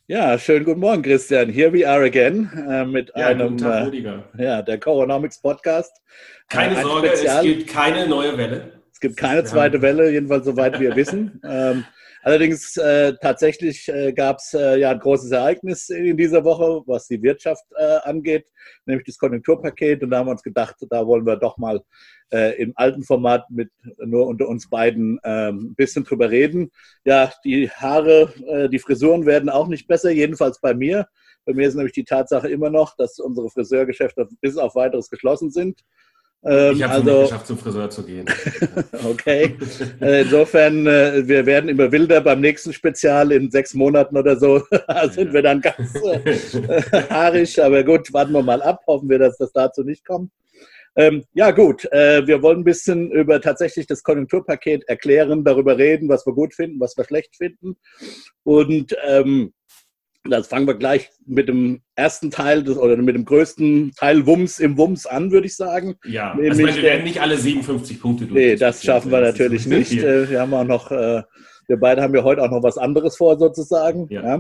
Ja, schönen guten Morgen, Christian. Here we are again mit Ja, guten einem, Tag, Rüdiger. ja, der Coronomics Podcast. Keine Ein Sorge, es Spezial. gibt keine neue Welle. Es gibt keine Wir zweite haben. Welle, jedenfalls soweit wir wissen. Allerdings tatsächlich gab es ja ein großes Ereignis in dieser Woche, was die Wirtschaft angeht, nämlich das Konjunkturpaket. Und da haben wir uns gedacht, da wollen wir doch mal im alten Format mit nur unter uns beiden ein bisschen drüber reden. Ja, die Haare, die Frisuren werden auch nicht besser, jedenfalls bei mir. Bei mir ist nämlich die Tatsache immer noch, dass unsere Friseurgeschäfte bis auf weiteres geschlossen sind. Ich habe es noch nicht Also geschafft, zum Friseur zu gehen. okay. Insofern, wir werden immer wilder beim nächsten Spezial in 6 Monaten oder so. Sind wir dann ganz haarig. Aber gut, warten wir mal ab. Hoffen wir, dass das dazu nicht kommt. Ja gut, wir wollen ein bisschen über tatsächlich das Konjunkturpaket erklären, darüber reden, was wir gut finden, was wir schlecht finden. Und das fangen wir gleich mit dem ersten Teil oder mit dem größten Teil Wumms im Wumms an, würde ich sagen. Ja, also wir werden nicht alle 57 Punkte durch. Nee, das schaffen wir natürlich nicht. Wir haben auch noch, wir beide haben ja heute auch noch was anderes vor, sozusagen. Ja.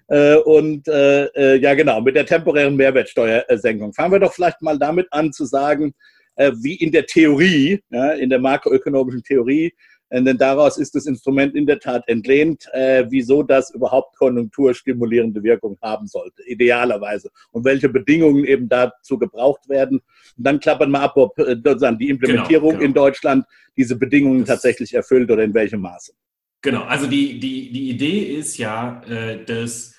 Ja, genau, mit der temporären Mehrwertsteuersenkung. Fangen wir doch vielleicht mal damit an zu sagen, wie in der Theorie, ja, in der makroökonomischen Theorie, denn daraus ist das Instrument in der Tat entlehnt, wieso das überhaupt konjunkturstimulierende Wirkung haben sollte, idealerweise. Und welche Bedingungen eben dazu gebraucht werden. Und dann klappern wir ab, ob die Implementierung in Deutschland diese Bedingungen tatsächlich erfüllt oder in welchem Maße. Genau, also die Idee ist ja, dass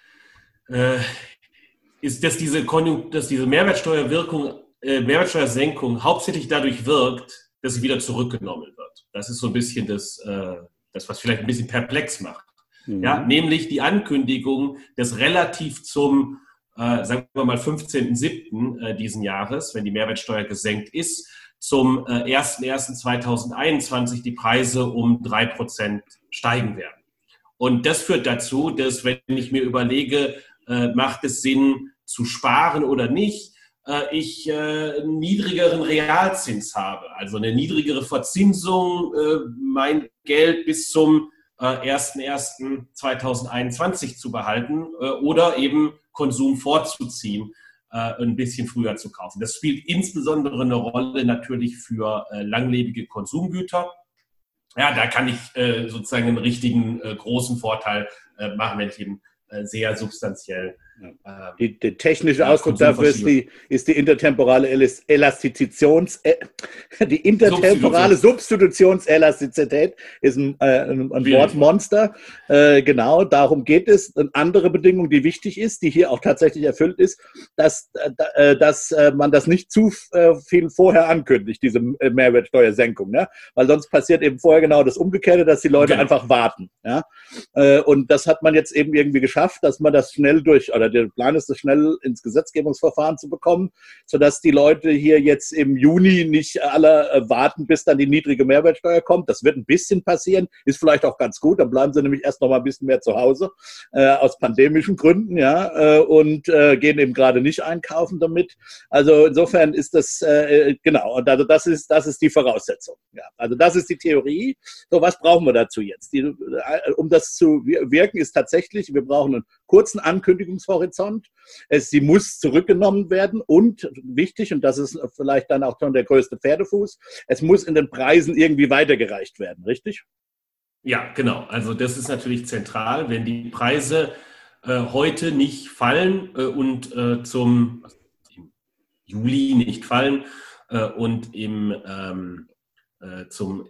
diese Mehrwertsteuersenkung hauptsächlich dadurch wirkt, dass sie wieder zurückgenommen wird. Das ist so ein bisschen das was vielleicht ein bisschen perplex macht. Mhm. Ja, nämlich die Ankündigung, dass relativ zum, sagen wir mal, 15.07. Diesen Jahres, wenn die Mehrwertsteuer gesenkt ist, zum 01.01.2021 die Preise um 3% steigen werden. Und das führt dazu, dass, wenn ich mir überlege, macht es Sinn zu sparen oder nicht, ich einen niedrigeren Realzins habe, also eine niedrigere Verzinsung, mein Geld bis zum 01.01.2021 zu behalten oder eben Konsum vorzuziehen, ein bisschen früher zu kaufen. Das spielt insbesondere eine Rolle natürlich für langlebige Konsumgüter. Ja, da kann ich sozusagen einen richtigen großen Vorteil machen, wenn ich eben sehr substanziell. Der technische Ausdruck dafür ist die intertemporale die intertemporale Substitutionselastizität ist ein Wortmonster. Genau, darum geht es. Eine andere Bedingung, die wichtig ist, die hier auch tatsächlich erfüllt ist, dass man das nicht zu viel vorher ankündigt, diese Mehrwertsteuersenkung. Ne? Weil sonst passiert eben vorher genau das Umgekehrte, dass die Leute einfach warten. Ja? Und das hat man jetzt eben irgendwie geschafft, dass man das schnell der Plan ist, das schnell ins Gesetzgebungsverfahren zu bekommen, sodass die Leute hier jetzt im Juni nicht alle warten, bis dann die niedrige Mehrwertsteuer kommt. Das wird ein bisschen passieren, ist vielleicht auch ganz gut, dann bleiben sie nämlich erst noch mal ein bisschen mehr zu Hause, aus pandemischen Gründen, ja, und gehen eben gerade nicht einkaufen damit. Also insofern ist das, genau, und also das ist die Voraussetzung. Ja. Also das ist die Theorie. So, was brauchen wir dazu jetzt? Um das zu wirken, ist tatsächlich, wir brauchen einen kurzen Ankündigungshorizont. Sie muss zurückgenommen werden und wichtig, und das ist vielleicht dann auch schon der größte Pferdefuß, es muss in den Preisen irgendwie weitergereicht werden, richtig? Ja, genau. Also das ist natürlich zentral. Wenn die Preise heute nicht fallen und zum Juli nicht fallen und zum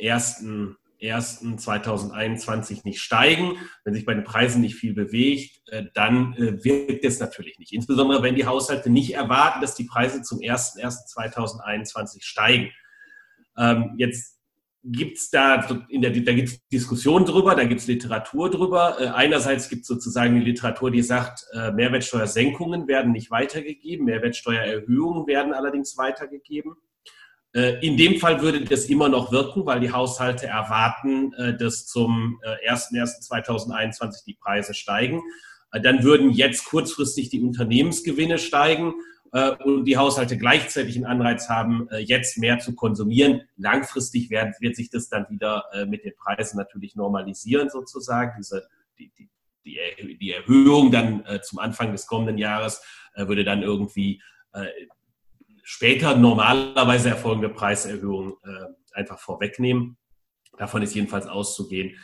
1.1.2021 nicht steigen, wenn sich bei den Preisen nicht viel bewegt, dann wirkt es natürlich nicht. Insbesondere, wenn die Haushalte nicht erwarten, dass die Preise zum 1.1.2021 steigen. Jetzt gibt es da gibt's Diskussionen drüber, da gibt es Literatur drüber. Einerseits gibt es sozusagen die Literatur, die sagt, Mehrwertsteuersenkungen werden nicht weitergegeben, Mehrwertsteuererhöhungen werden allerdings weitergegeben. In dem Fall würde das immer noch wirken, weil die Haushalte erwarten, dass zum 01.01.2021 die Preise steigen. Dann würden jetzt kurzfristig die Unternehmensgewinne steigen und die Haushalte gleichzeitig einen Anreiz haben, jetzt mehr zu konsumieren. Langfristig wird sich das dann wieder mit den Preisen natürlich normalisieren sozusagen. die Erhöhung dann zum Anfang des kommenden Jahres würde dann irgendwie später normalerweise erfolgende Preiserhöhungen einfach vorwegnehmen. Davon ist jedenfalls auszugehen.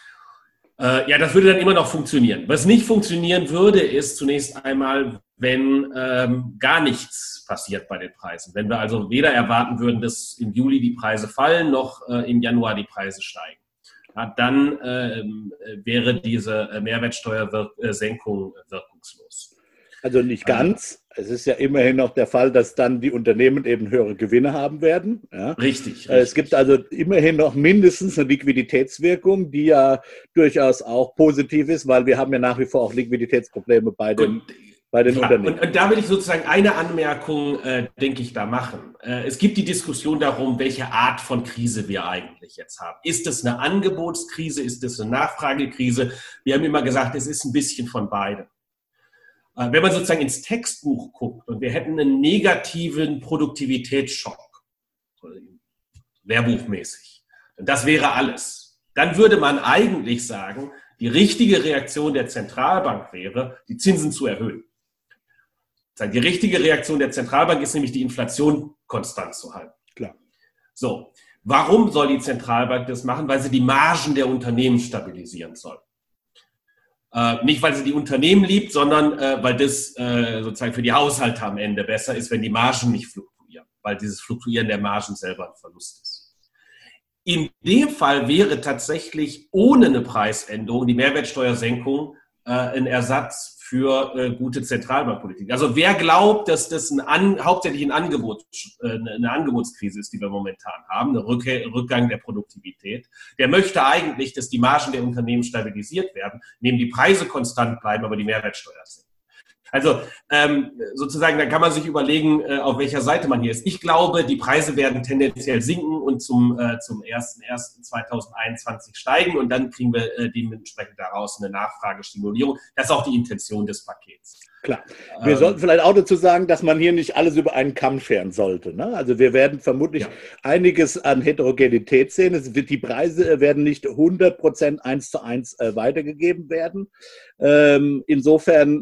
Ja, das würde dann immer noch funktionieren. Was nicht funktionieren würde, ist zunächst einmal, wenn gar nichts passiert bei den Preisen. Wenn wir also weder erwarten würden, dass im Juli die Preise fallen, noch im Januar die Preise steigen. Ja, dann wäre diese Mehrwertsteuersenkung wirkungslos. Also nicht ganz. Es ist ja immerhin noch der Fall, dass dann die Unternehmen eben höhere Gewinne haben werden. Ja. Richtig. Es gibt also immerhin noch mindestens eine Liquiditätswirkung, die ja durchaus auch positiv ist, weil wir haben ja nach wie vor auch Liquiditätsprobleme bei den Unternehmen. Und da will ich sozusagen eine Anmerkung, denke ich, da machen. Es gibt die Diskussion darum, welche Art von Krise wir eigentlich jetzt haben. Ist es eine Angebotskrise? Ist es eine Nachfragekrise? Wir haben immer gesagt, es ist ein bisschen von beidem. Wenn man sozusagen ins Textbuch guckt und wir hätten einen negativen Produktivitätsschock, lehrbuchmäßig, und das wäre alles, dann würde man eigentlich sagen, die richtige Reaktion der Zentralbank wäre, die Zinsen zu erhöhen. Die richtige Reaktion der Zentralbank ist nämlich, die Inflation konstant zu halten. Klar. So, warum soll die Zentralbank das machen? Weil sie die Margen der Unternehmen stabilisieren soll. Nicht, weil sie die Unternehmen liebt, sondern weil das sozusagen für die Haushalte am Ende besser ist, wenn die Margen nicht fluktuieren, weil dieses Fluktuieren der Margen selber ein Verlust ist. In dem Fall wäre tatsächlich ohne eine Preisänderung die Mehrwertsteuersenkung ein Ersatz für gute Zentralbankpolitik. Also wer glaubt, dass das hauptsächlich eine Angebotskrise ist, die wir momentan haben, ein Rückgang der Produktivität, der möchte eigentlich, dass die Margen der Unternehmen stabilisiert werden, indem die Preise konstant bleiben, aber die Mehrwertsteuer sinkt. Also sozusagen, da kann man sich überlegen, auf welcher Seite man hier ist. Ich glaube, die Preise werden tendenziell sinken und zum 1.1.2021 steigen und dann kriegen wir dementsprechend daraus eine Nachfragestimulierung. Das ist auch die Intention des Pakets. Klar. Wir sollten vielleicht auch dazu sagen, dass man hier nicht alles über einen Kamm scheren sollte. Ne? Also wir werden vermutlich einiges an Heterogenität sehen. Die Preise werden nicht 100% 1:1 weitergegeben werden. Insofern,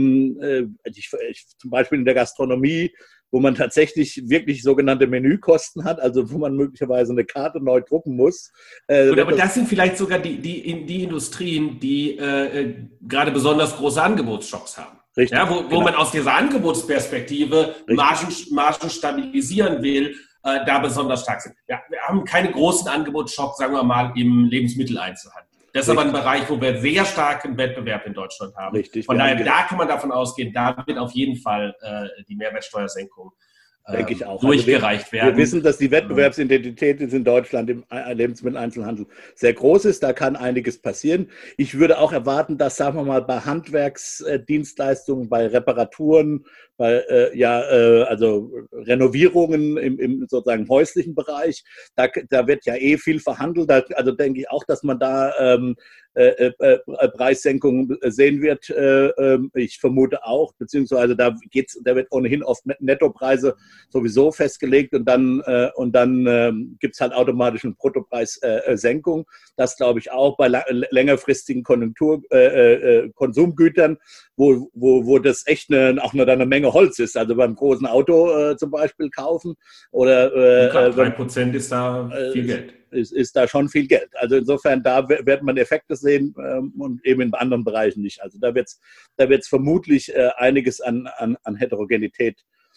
zum Beispiel in der Gastronomie, wo man tatsächlich wirklich sogenannte Menükosten hat, also wo man möglicherweise eine Karte neu drucken muss. Aber das sind vielleicht sogar die Industrien, die gerade besonders große Angebotsschocks haben. Richtig, ja, wo man aus dieser Angebotsperspektive Margen stabilisieren will, da besonders stark sind. Ja, wir haben keine großen Angebotsschocks, sagen wir mal, im Lebensmitteleinzelhandel. Das ist aber ein Bereich, wo wir sehr starken Wettbewerb in Deutschland haben. Richtig. Von daher, da kann man davon ausgehen, da wird auf jeden Fall die Mehrwertsteuersenkung denke ich auch. durchgereicht werden. Wir wissen, dass die Wettbewerbsintensität in Deutschland im Lebensmitteleinzelhandel sehr groß ist. Da kann einiges passieren. Ich würde auch erwarten, dass, sagen wir mal, bei Handwerksdienstleistungen, bei Reparaturen, bei also Renovierungen im sozusagen häuslichen Bereich, da wird ja viel verhandelt. Also denke ich auch, dass man da Preissenkungen sehen wird. Ich vermute auch, beziehungsweise da wird ohnehin oft Nettopreise sowieso festgelegt und dann gibt es halt automatisch eine Bruttopreissenkung. Das glaube ich auch bei längerfristigen Konsumgütern, wo das echt auch eine Menge Holz ist. Also beim großen Auto zum Beispiel kaufen oder 3% ist da viel Geld. Ist da schon viel Geld. Also insofern, da wird man Effekte sehen und eben in anderen Bereichen nicht. Also da wird's vermutlich einiges an Heterogenität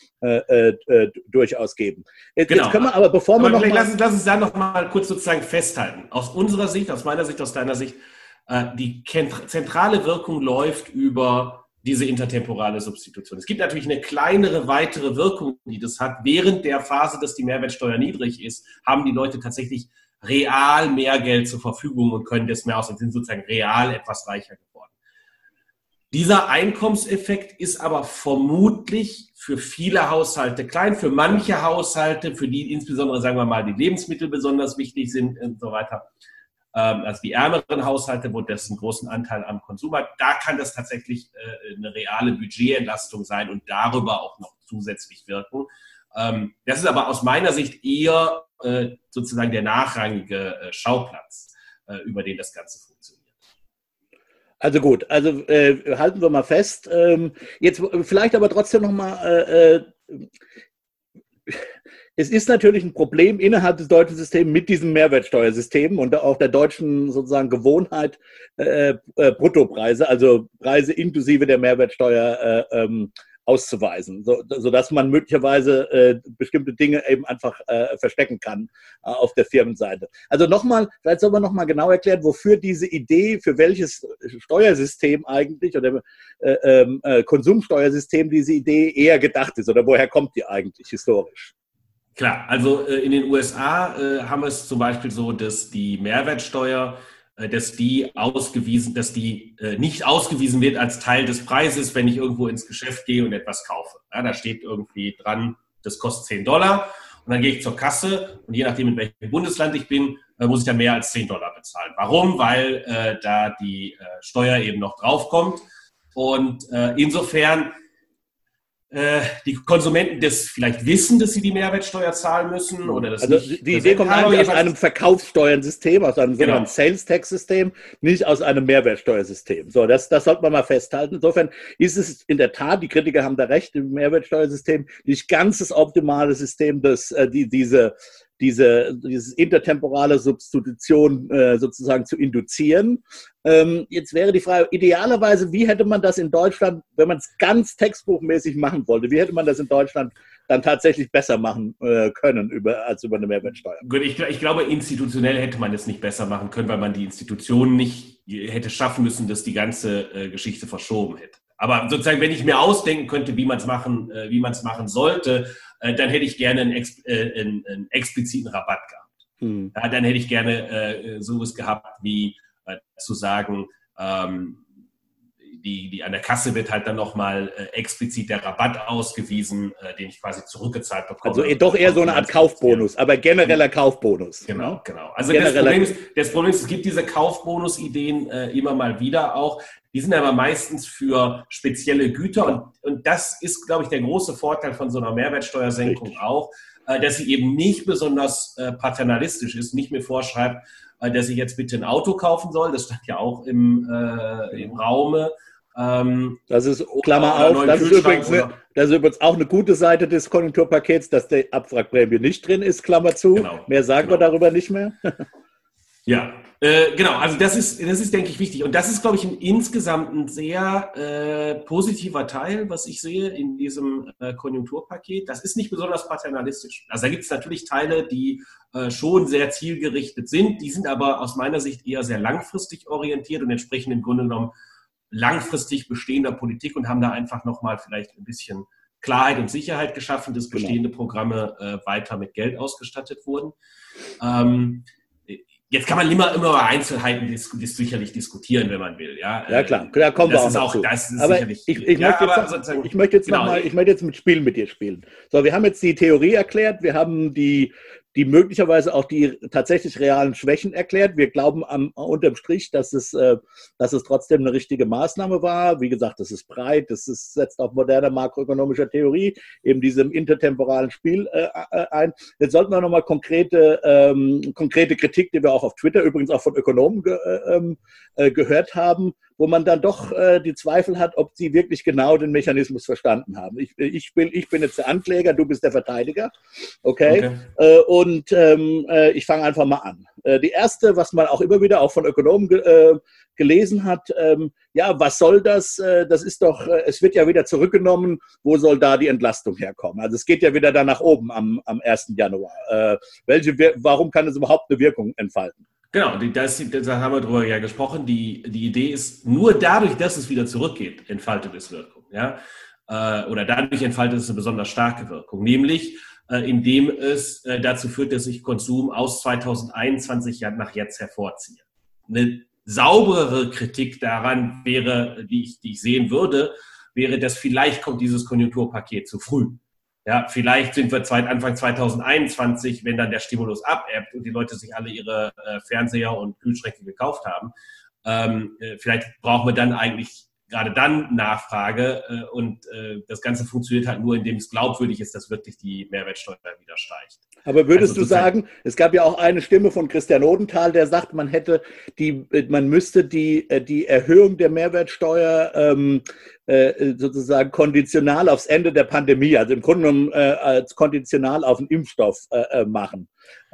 durchaus geben. Jetzt können wir aber, bevor wir lass uns da noch mal kurz sozusagen festhalten. Aus unserer Sicht, aus meiner Sicht, aus deiner Sicht, die zentrale Wirkung läuft über diese intertemporale Substitution. Es gibt natürlich eine kleinere, weitere Wirkung, die das hat. Während der Phase, dass die Mehrwertsteuer niedrig ist, haben die Leute tatsächlich real mehr Geld zur Verfügung und können das mehr aus und sind sozusagen real etwas reicher geworden. Dieser Einkommenseffekt ist aber vermutlich für viele Haushalte klein, für manche Haushalte, für die insbesondere, sagen wir mal, die Lebensmittel besonders wichtig sind und so weiter, also die ärmeren Haushalte, wo das einen großen Anteil am Konsum hat, da kann das tatsächlich eine reale Budgetentlastung sein und darüber auch noch zusätzlich wirken. Das ist aber aus meiner Sicht eher sozusagen der nachrangige Schauplatz, über den das Ganze funktioniert. Also gut, also halten wir mal fest. Jetzt vielleicht aber trotzdem nochmal, es ist natürlich ein Problem innerhalb des deutschen Systems mit diesem Mehrwertsteuersystem und auch der deutschen sozusagen Gewohnheit, Bruttopreise, also Preise inklusive der Mehrwertsteuer auszuweisen, sodass man möglicherweise bestimmte Dinge eben einfach verstecken kann auf der Firmenseite. Also nochmal, vielleicht soll man nochmal genau erklären, wofür diese Idee, für welches Steuersystem eigentlich oder Konsumsteuersystem diese Idee eher gedacht ist oder woher kommt die eigentlich historisch? Klar, also in den USA haben wir es zum Beispiel so, dass die Mehrwertsteuer, dass die nicht ausgewiesen wird als Teil des Preises, wenn ich irgendwo ins Geschäft gehe und etwas kaufe. Ja, da steht irgendwie dran, das kostet $10 und dann gehe ich zur Kasse und je nachdem, in welchem Bundesland ich bin, muss ich dann mehr als $10 bezahlen. Warum? Weil da die Steuer eben noch draufkommt und insofern die Konsumenten das vielleicht wissen, dass sie die Mehrwertsteuer zahlen müssen oder das also nicht. Die Idee kommt eigentlich aus einem Verkaufssteuernsystem, aus einem sogenannten Sales-Tax-System, nicht aus einem Mehrwertsteuersystem. So, das sollte man mal festhalten. Insofern ist es in der Tat, die Kritiker haben da recht, im Mehrwertsteuersystem nicht ganz das optimale System, das dieses intertemporale Substitution sozusagen zu induzieren. Jetzt wäre die Frage, idealerweise, wie hätte man das in Deutschland, wenn man es ganz textbuchmäßig machen wollte, wie hätte man das in Deutschland dann tatsächlich besser machen können als über eine Mehrwertsteuer? Gut, ich glaube, institutionell hätte man es nicht besser machen können, weil man die Institutionen nicht hätte schaffen müssen, dass die ganze Geschichte verschoben hätte. Aber sozusagen, wenn ich mir ausdenken könnte, wie man es machen sollte, dann hätte ich gerne einen expliziten Rabatt gehabt. Ja, dann hätte ich gerne sowas gehabt, wie zu sagen, die an der Kasse wird halt dann nochmal explizit der Rabatt ausgewiesen, den ich quasi zurückgezahlt bekomme. Also doch eher so eine Art Kaufbonus, aber genereller Kaufbonus. Genau. Also das Problem ist, es gibt diese Kaufbonus-Ideen immer mal wieder auch. Die sind aber meistens für spezielle Güter und das ist, glaube ich, der große Vorteil von so einer Mehrwertsteuersenkung auch, dass sie eben nicht besonders paternalistisch ist, nicht mir vorschreibt, dass ich jetzt bitte ein Auto kaufen soll. Das stand ja auch im Raume. Das ist, Klammer auf, das ist übrigens auch eine gute Seite des Konjunkturpakets, dass die Abwrackprämie nicht drin ist, Klammer zu. Genau, mehr sagen wir darüber nicht mehr. Ja, genau. Also das ist, denke ich, wichtig. Und das ist, glaube ich, insgesamt ein sehr positiver Teil, was ich sehe in diesem Konjunkturpaket. Das ist nicht besonders paternalistisch. Also da gibt es natürlich Teile, die schon sehr zielgerichtet sind. Die sind aber aus meiner Sicht eher sehr langfristig orientiert und entsprechen im Grunde genommen langfristig bestehender Politik und haben da einfach nochmal vielleicht ein bisschen Klarheit und Sicherheit geschaffen, dass bestehende Programme weiter mit Geld ausgestattet wurden. Jetzt kann man immer über Einzelheiten sicherlich diskutieren, wenn man will. Ja, klar, da kommen wir auch noch zu. Aber ich möchte jetzt mit Spielen mit dir spielen. So, wir haben jetzt die Theorie erklärt, wir haben die möglicherweise auch die tatsächlich realen Schwächen erklärt. Wir glauben unterm Strich, dass es trotzdem eine richtige Maßnahme war. Wie gesagt, das ist breit, setzt auf moderner makroökonomischer Theorie, eben diesem intertemporalen Spiel ein. Jetzt sollten wir nochmal konkrete Kritik, die wir auch auf Twitter, übrigens auch von Ökonomen gehört haben, wo man dann doch die Zweifel hat, ob sie wirklich genau den Mechanismus verstanden haben. Ich bin jetzt der Ankläger, du bist der Verteidiger. Okay. Und ich fange einfach mal an. Die erste, was man auch immer wieder auch von Ökonomen gelesen hat, was soll das? Das ist doch, es wird ja wieder zurückgenommen, wo soll da die Entlastung herkommen? Also es geht ja wieder da nach oben am 1. Januar. Warum kann es überhaupt eine Wirkung entfalten? Genau, da haben wir drüber ja gesprochen. Die Idee ist, nur dadurch, dass es wieder zurückgeht, entfaltet es Wirkung. Ja? Oder dadurch entfaltet es eine besonders starke Wirkung. Nämlich, indem es dazu führt, dass ich Konsum aus 2021 nach jetzt hervorziehe. Eine sauberere Kritik daran wäre, die ich sehen würde, wäre, dass vielleicht kommt dieses Konjunkturpaket zu früh. Ja, vielleicht sind wir Anfang 2021, wenn dann der Stimulus abebbt und die Leute sich alle ihre Fernseher und Kühlschränke gekauft haben. Vielleicht brauchen wir dann eigentlich gerade dann Nachfrage und das Ganze funktioniert halt nur, indem es glaubwürdig ist, dass wirklich die Mehrwertsteuer wieder steigt. Aber würdest du sagen, es gab ja auch eine Stimme von Christian Odenthal, der sagt, man müsste die Erhöhung der Mehrwertsteuer sozusagen konditional aufs Ende der Pandemie, also im Grunde genommen als konditional auf den Impfstoff machen.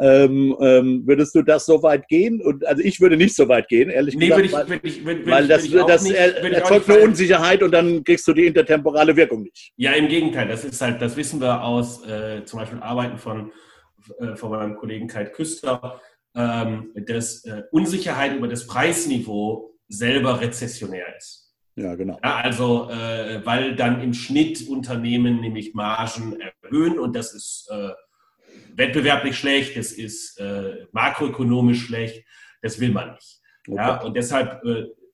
Würdest du das so weit gehen? Also ich würde nicht so weit gehen, ehrlich gesagt, weil das erzeugt eine Unsicherheit und dann kriegst du die intertemporale Wirkung nicht. Ja, im Gegenteil. Das wissen wir aus zum Beispiel Arbeiten von meinem Kollegen Kai Küster, dass Unsicherheit über das Preisniveau selber rezessionär ist. Ja, genau. Ja, also, weil dann im Schnitt Unternehmen nämlich Margen erhöhen und das ist wettbewerblich schlecht, das ist makroökonomisch schlecht, das will man nicht. Okay. Ja, und deshalb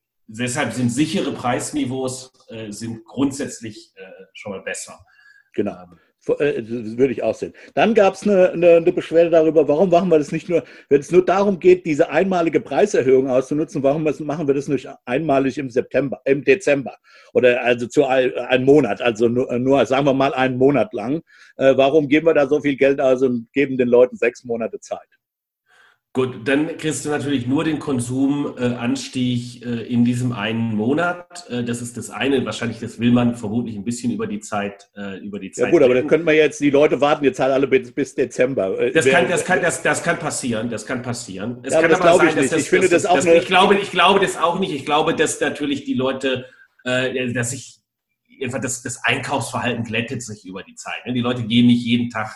sind sichere Preisniveaus sind grundsätzlich schon mal besser. Genau. Das würde ich auch sehen. Dann gab es eine Beschwerde darüber, warum machen wir das nicht nur, wenn es nur darum geht, diese einmalige Preiserhöhung auszunutzen, warum machen wir das nicht einmalig im Dezember oder also zu einem Monat, also nur sagen wir mal einen Monat lang. Warum geben wir da so viel Geld aus und geben den Leuten 6 Monate Zeit? Gut, dann kriegst du natürlich nur den Konsumanstieg in diesem einen Monat. Das ist das eine. Wahrscheinlich, das will man vermutlich ein bisschen über die Zeit. Ja gut, aber dann könnte man jetzt, die Leute warten jetzt halt alle bis Dezember. Das kann passieren. Das kann passieren. Es ja, kann das aber sein, ich nicht. Ich glaube das auch nicht. Ich glaube, dass natürlich die Leute, dass sich einfach das Einkaufsverhalten glättet sich über die Zeit. Die Leute gehen nicht jeden Tag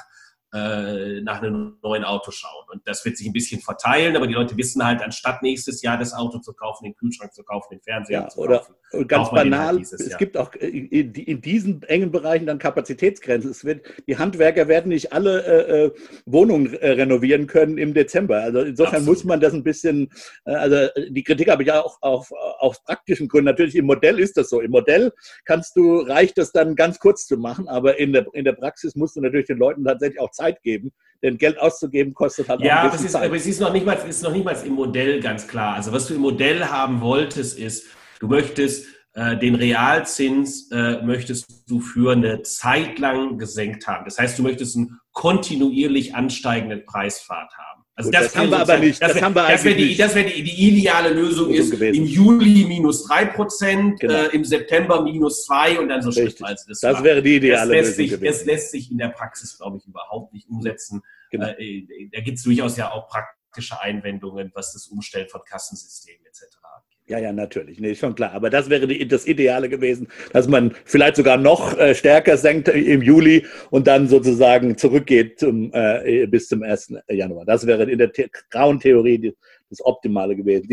nach einem neuen Auto schauen. Und das wird sich ein bisschen verteilen, aber die Leute wissen halt, anstatt nächstes Jahr das Auto zu kaufen, den Kühlschrank zu kaufen, den Fernseher zu kaufen. Oder ganz banal, es gibt auch in diesen engen Bereichen dann Kapazitätsgrenzen. Die Handwerker werden nicht alle Wohnungen renovieren können im Dezember. Also insofern Absolut. Muss man das ein bisschen, also die Kritik habe ich ja auch auf praktischen Gründen. Natürlich im Modell ist das so. Im Modell reicht das dann ganz kurz zu machen, aber in der Praxis musst du natürlich den Leuten tatsächlich auch Zeit geben, denn Geld auszugeben kostet halt auch ein bisschen Zeit. Aber es ist noch nicht mal im Modell ganz klar. Also was du im Modell haben wolltest, ist, du möchtest den Realzins möchtest du für eine Zeit lang gesenkt haben. Das heißt, du möchtest einen kontinuierlich ansteigenden Preispfad haben. Also gut, das haben wir aber nicht. Das wäre die ideale Lösung ist im Juli -3%, genau. Im September -2% und dann so schrittweise. Das wäre die ideale Lösung gewesen. Das lässt sich in der Praxis, glaube ich, überhaupt nicht umsetzen. Genau. Da gibt es durchaus ja auch praktische Einwendungen, was das Umstellen von Kassensystemen etc. angeht. Ja, natürlich. Nee, schon klar. Aber das wäre das Ideale gewesen, dass man vielleicht sogar noch stärker senkt im Juli und dann sozusagen zurückgeht bis zum 1. Januar. Das wäre in der grauen Theorie das Optimale gewesen.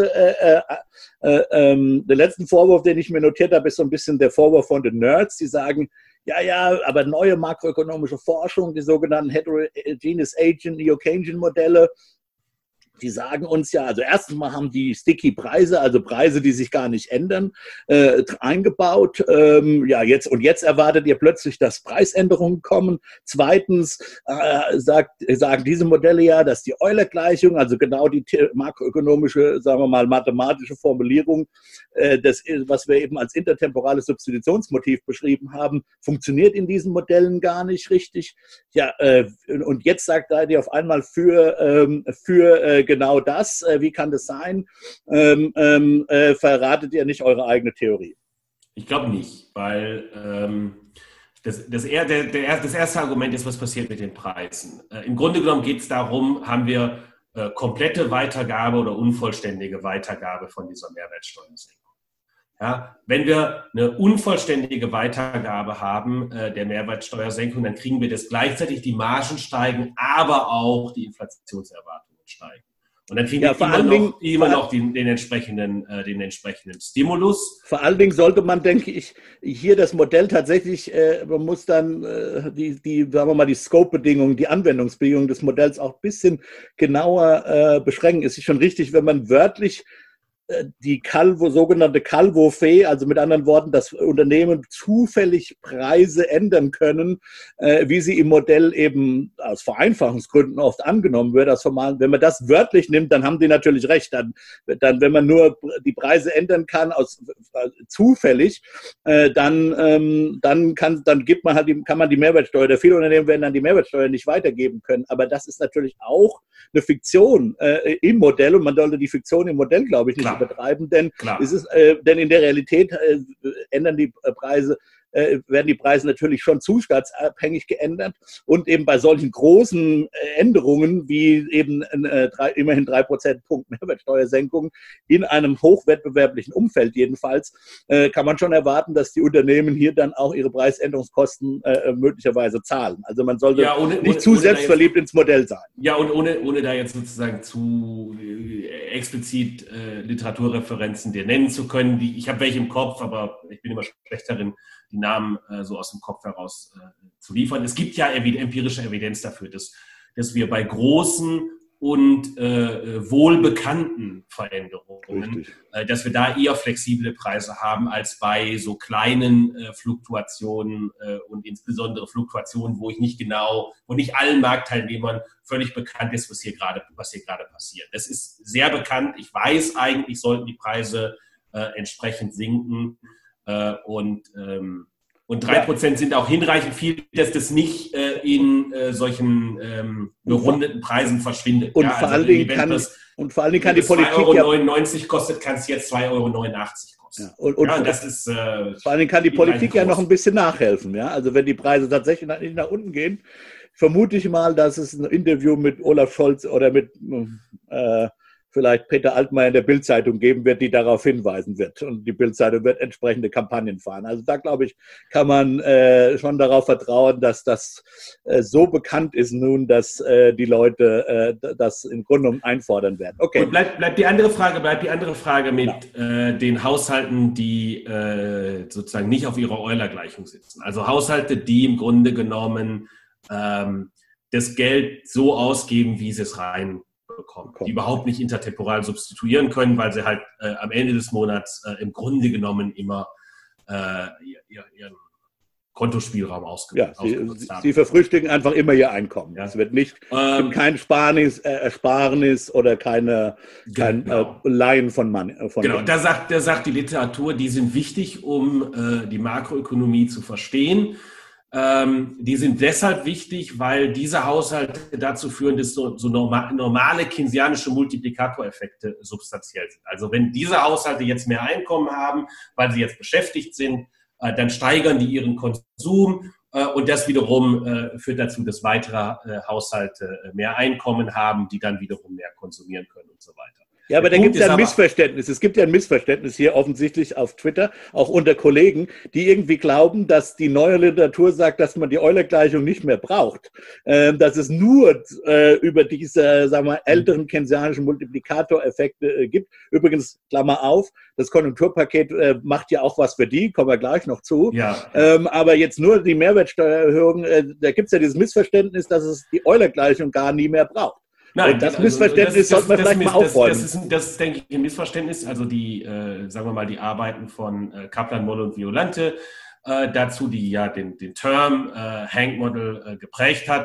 Der letzten Vorwurf, den ich mir notiert habe, ist so ein bisschen der Vorwurf von den Nerds, die sagen, ja, aber neue makroökonomische Forschung, die sogenannten Heterogeneous Agent, Neo-Keynesian-Modelle, die sagen uns ja, also erstens mal haben die sticky Preise, also Preise, die sich gar nicht ändern, eingebaut. Jetzt erwartet ihr plötzlich, dass Preisänderungen kommen. Zweitens sagen diese Modelle ja, dass die Euler-Gleichung, also genau die makroökonomische, sagen wir mal, mathematische Formulierung, was wir eben als intertemporales Substitutionsmotiv beschrieben haben, funktioniert in diesen Modellen gar nicht richtig. Ja, und jetzt sagt ihr auf einmal für genau das, wie kann das sein? Verratet ihr nicht eure eigene Theorie? Ich glaube nicht, weil das erste Argument ist, was passiert mit den Preisen. Im Grunde genommen geht es darum, haben wir komplette Weitergabe oder unvollständige Weitergabe von dieser Mehrwertsteuersenkung. Ja, wenn wir eine unvollständige Weitergabe haben der Mehrwertsteuersenkung, dann kriegen wir das gleichzeitig, die Margen steigen, aber auch die Inflationserwartungen steigen. Und dann kriegen wir immer noch den entsprechenden Stimulus. Vor allen Dingen sollte man, denke ich, hier das Modell tatsächlich, man muss dann sagen wir mal, die Scope-Bedingungen, die Anwendungsbedingungen des Modells auch ein bisschen genauer beschränken. Es ist schon richtig, wenn man wörtlich die sogenannte Calvo-Fee, also mit anderen Worten, dass Unternehmen zufällig Preise ändern können, wie sie im Modell eben aus Vereinfachungsgründen oft angenommen wird. Wenn man das wörtlich nimmt, dann haben die natürlich recht. Dann wenn man nur die Preise ändern kann zufällig, dann kann man die Mehrwertsteuer, oder viele Unternehmen werden dann die Mehrwertsteuer nicht weitergeben können. Aber das ist natürlich auch eine Fiktion im Modell, und man sollte die Fiktion im Modell, glaube ich, nicht übertreiben, denn in der Realität werden die Preise natürlich schon zustandsabhängig geändert, und eben bei solchen großen Änderungen wie eben immerhin 3 Prozentpunkt Mehrwertsteuersenkung in einem hochwettbewerblichen Umfeld jedenfalls, kann man schon erwarten, dass die Unternehmen hier dann auch ihre Preisänderungskosten möglicherweise zahlen. Also man sollte nicht zu selbstverliebt ins Modell sein. Ja, und ohne da jetzt sozusagen zu explizit Literaturreferenzen dir nennen zu können. Ich habe welche im Kopf, aber ich bin immer schlecht darin, die Namen so aus dem Kopf heraus zu liefern. Es gibt ja empirische Evidenz dafür, dass wir bei großen und wohlbekannten Veränderungen, dass wir da eher flexible Preise haben als bei so kleinen Fluktuationen und insbesondere Fluktuationen, wo nicht allen Marktteilnehmern völlig bekannt ist, was hier gerade passiert. Das ist sehr bekannt. Ich weiß, eigentlich sollten die Preise entsprechend sinken. Und 3% sind auch hinreichend viel, dass das nicht in solchen gerundeten Preisen verschwindet. Und vor allen Dingen kann die Politik 2,99 € kostet, kann es jetzt 2,89 € kosten. Ja, und das ist, vor allen Dingen kann die Politik ja noch ein bisschen nachhelfen. Ja? Also wenn die Preise tatsächlich nicht nach unten gehen, vermute ich mal, dass es ein Interview mit Olaf Scholz oder mit vielleicht Peter Altmaier in der Bild-Zeitung geben wird, die darauf hinweisen wird. Und die Bild-Zeitung wird entsprechende Kampagnen fahren. Also da, glaube ich, kann man schon darauf vertrauen, dass das so bekannt ist nun, dass die Leute das im Grunde genommen einfordern werden. Okay. Und bleibt die andere Frage mit den Haushalten, die sozusagen nicht auf ihrer Euler-Gleichung sitzen. Also Haushalte, die im Grunde genommen das Geld so ausgeben, wie sie es reinbekommen, die überhaupt nicht intertemporal substituieren können, weil sie halt am Ende des Monats im Grunde genommen immer ihren Kontospielraum ausgenutzt haben. Sie verfrühstücken einfach immer ihr Einkommen. Ja. Es wird nicht kein Ersparnis oder kein Leihen von Money. Genau, da sagt die Literatur, die sind wichtig, um die Makroökonomie zu verstehen. Die sind deshalb wichtig, weil diese Haushalte dazu führen, dass so normale keynesianische Multiplikatoreffekte substanziell sind. Also wenn diese Haushalte jetzt mehr Einkommen haben, weil sie jetzt beschäftigt sind, dann steigern die ihren Konsum und das wiederum führt dazu, dass weitere Haushalte mehrEinkommen haben, die dann wiederum mehr konsumieren können und so weiter. Ja, aber da gibt es ja ein Missverständnis. Es gibt ja ein Missverständnis hier offensichtlich auf Twitter, auch unter Kollegen, die irgendwie glauben, dass die neue Literatur sagt, dass man die Euler-Gleichung nicht mehr braucht. Dass es nur über diese, sagen wir, älteren keynesianischen Multiplikatoreffekte gibt. Übrigens, Klammer auf, das Konjunkturpaket macht ja auch was für die, kommen wir gleich noch zu. Ja. Aber jetzt nur die Mehrwertsteuererhöhung, da gibt es ja dieses Missverständnis, dass es die Euler-Gleichung gar nie mehr braucht. Nein, das Missverständnis sollte man vielleicht mal aufräumen. Das ist, denke ich, ein Missverständnis. Also die, sagen wir mal, die Arbeiten von Kaplan, Molle und Violante dazu, die ja den Term Hank Model geprägt hat,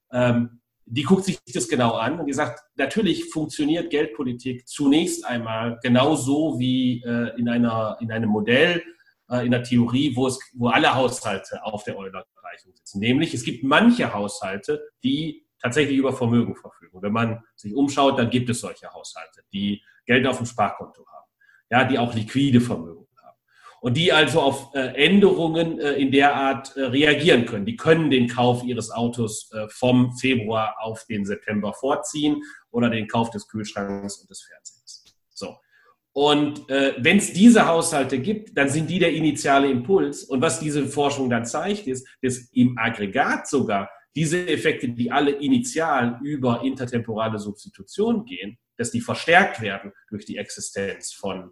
die guckt sich das genau an und die sagt, natürlich funktioniert Geldpolitik zunächst einmal genauso wie in einem Modell, in der Theorie, wo alle Haushalte auf der Euler-Gleichung sitzen. Nämlich, es gibt manche Haushalte, die tatsächlich über Vermögen verfügen. Wenn man sich umschaut, dann gibt es solche Haushalte, die Geld auf dem Sparkonto haben, ja, die auch liquide Vermögen haben und die also auf Änderungen in der Art reagieren können. Die können den Kauf ihres Autos vom Februar auf den September vorziehen oder den Kauf des Kühlschranks und des Fernsehens. So. Und wenn es diese Haushalte gibt, dann sind die der initiale Impuls. Und was diese Forschung dann zeigt, ist, dass im Aggregat sogar diese Effekte, die alle initial über intertemporale Substitution gehen, dass die verstärkt werden durch die Existenz von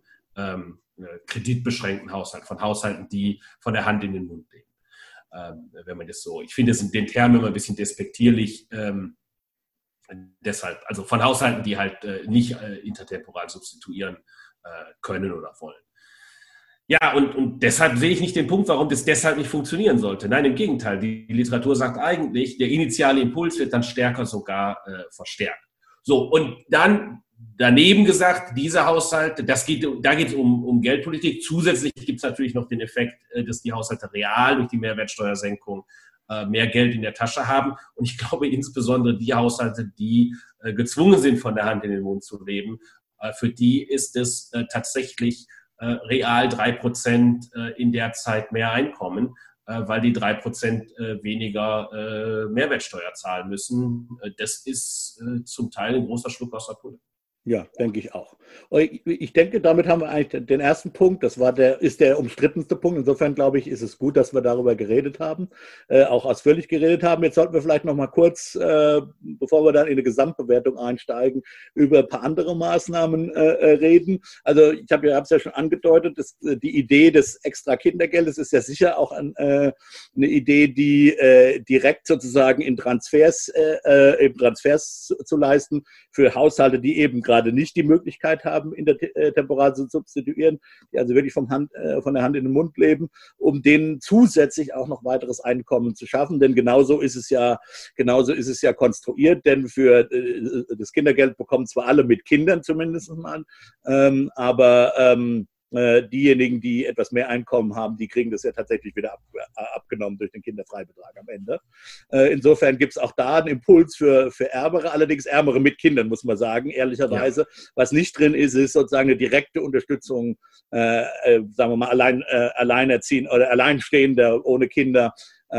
kreditbeschränkten Haushalten, von Haushalten, die von der Hand in den Mund leben. Wenn man das so, ich finde den Term immer ein bisschen despektierlich Deshalb, also von Haushalten, die halt nicht intertemporal substituieren können oder wollen. Ja, und deshalb sehe ich nicht den Punkt, warum das deshalb nicht funktionieren sollte. Nein, im Gegenteil. Die Literatur sagt eigentlich, der initiale Impuls wird dann stärker sogar verstärkt. So, und dann daneben gesagt, diese Haushalte, da geht es um Geldpolitik. Zusätzlich gibt es natürlich noch den Effekt, dass die Haushalte real durch die Mehrwertsteuersenkung mehr Geld in der Tasche haben. Und ich glaube insbesondere die Haushalte, die gezwungen sind, von der Hand in den Mund zu leben, für die ist es tatsächlich real 3% in der Zeit mehr Einkommen, weil die 3% weniger Mehrwertsteuer zahlen müssen. Das ist zum Teil ein großer Schluck aus der Pulle. Ja, denke ich auch. Ich denke, damit haben wir eigentlich den ersten Punkt. Das ist der umstrittenste Punkt. Insofern glaube ich, ist es gut, dass wir darüber geredet haben, auch ausführlich geredet haben. Jetzt sollten wir vielleicht noch mal kurz, bevor wir dann in eine Gesamtbewertung einsteigen, über ein paar andere Maßnahmen reden. Also ich habe es ja schon angedeutet, die Idee des extra Kindergeldes ist ja sicher auch eine Idee, die direkt sozusagen in Transfers zu leisten für Haushalte, die eben gerade nicht die Möglichkeit haben, intertemporal zu substituieren, die also wirklich von der Hand in den Mund leben, um denen zusätzlich auch noch weiteres Einkommen zu schaffen. Denn genauso ist es ja konstruiert, denn für das Kindergeld bekommen zwar alle mit Kindern zumindest mal, aber diejenigen, die etwas mehr Einkommen haben, die kriegen das ja tatsächlich wieder abgenommen durch den Kinderfreibetrag am Ende. Insofern gibt es auch da einen Impuls für Ärmere, allerdings Ärmere mit Kindern, muss man sagen, ehrlicherweise. Ja. Was nicht drin ist, ist sozusagen eine direkte Unterstützung, sagen wir mal, alleinerziehend oder alleinstehender, ohne Kinder,